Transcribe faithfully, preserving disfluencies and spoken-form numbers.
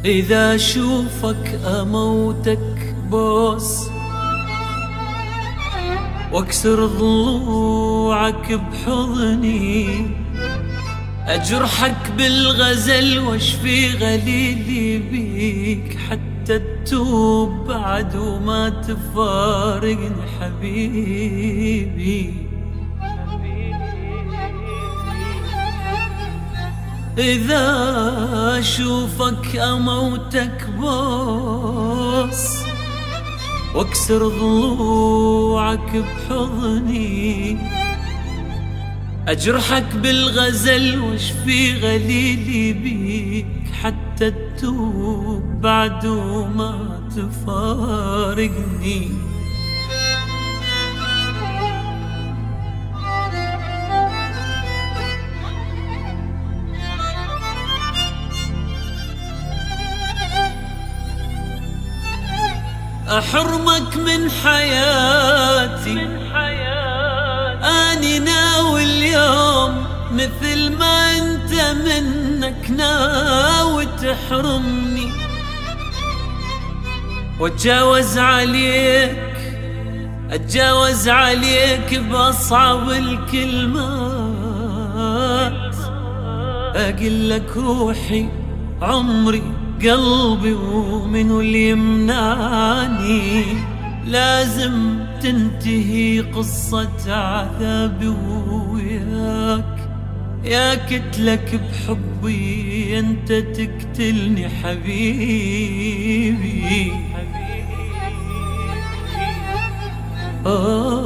إذا أشوفك أموتك بوس واكسر ضلوعك بحضني، أجرحك بالغزل واشفي غليلي بيك حتى تتوب بعد وما تفارقني حبيبي. إذا أشوفك أموتك بوس واكسر ضلوعك بحضني، أجرحك بالغزل واشفي غليلي بيك حتى تتوب بعد وما تفارقني. أحرمك من حياتي أني ناوي اليوم مثل ما أنت منك ناوي تحرمني، واتجاوز عليك اتجاوز عليك بأصعب الكلمات، أقول لك روحي عمري قلبي ومنو اللي يمنعني، لازم تنتهي قصة عذابي وياك، يا كتلك بحبي انت تقتلني حبيبي. آه